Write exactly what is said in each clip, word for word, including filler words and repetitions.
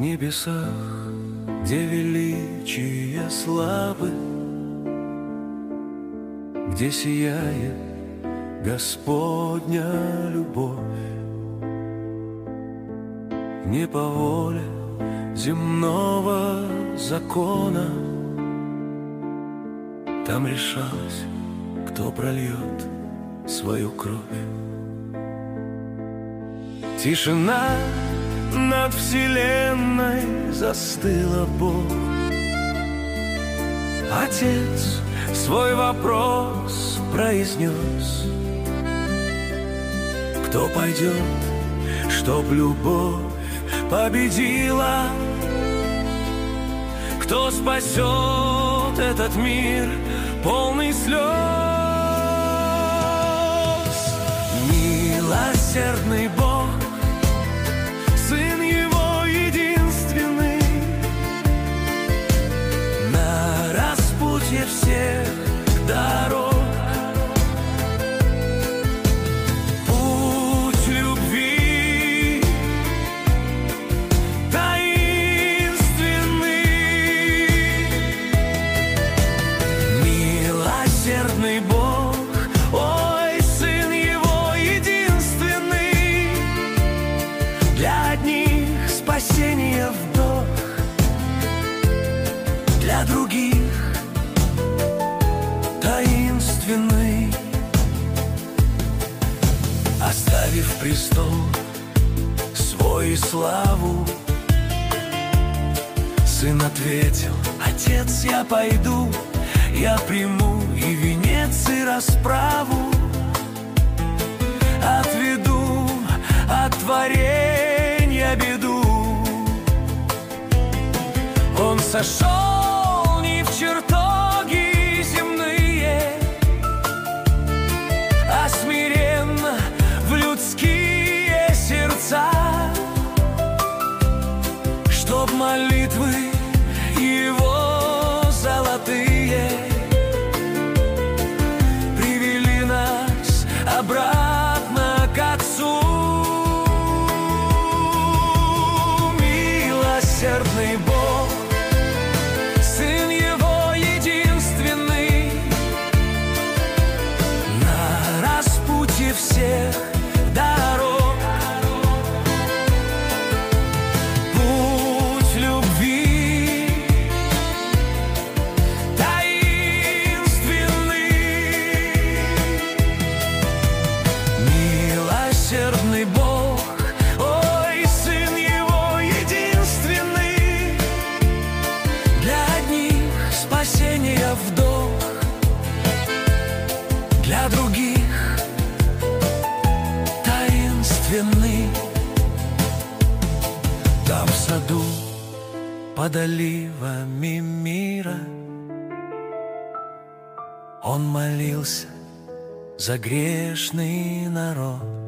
небесах, где величие славы, где сияет Господня любовь, не по воле земного закона, там решалось, кто прольет свою кровь. Тишина над вселенной, застыла Бог. Отец свой вопрос произнес: кто пойдет, чтоб любовь победила? Кто спасет этот мир, полный слез? Милосердный Бог, Сын Его единственный, на распутье всех дорог. Путь любви таинственный, милосердный Бог, ой, Сын Его единственный, для одних спасение вдох, для других таинственный. Оставив престол свой и славу, Сын ответил: Отец, я пойду, я приму и венец, и расправу, отведу от творенья беду. Он сошел не в чертоги земные, а смиренно в людские сердца, чтоб молитвы Его золотые привели нас обратно к Отцу. Милосердный Бог, Сын Его единственный, на распутье всех дорог. Путь любви таинственный, милосердный Бог, ой, Сын Его единственный, для одних спасение вдох, для других таинственный. Там в саду под оливами мира Он молился за грешный народ,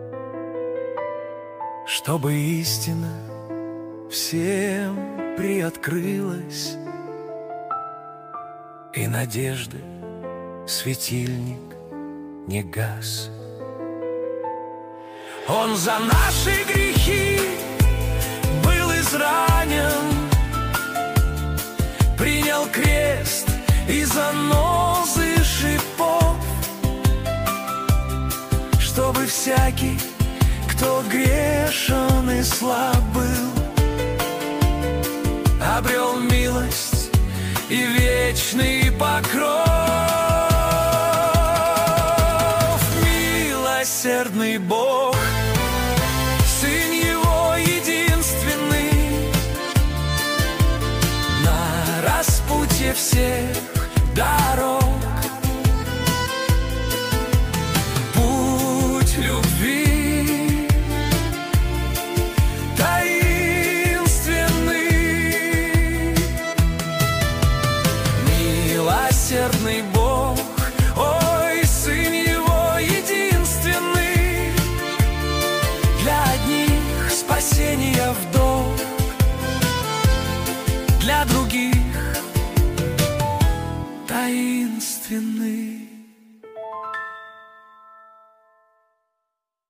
чтобы истина всем приоткрылась, и надежды светильник не гас. Он за наши грехи был изранен, принял крест и занозы шипов, чтобы всякий, кто грешен и слаб был, обрел милость и вечный покров. Милосердный Бог, Сын Его единственный, на распутье всех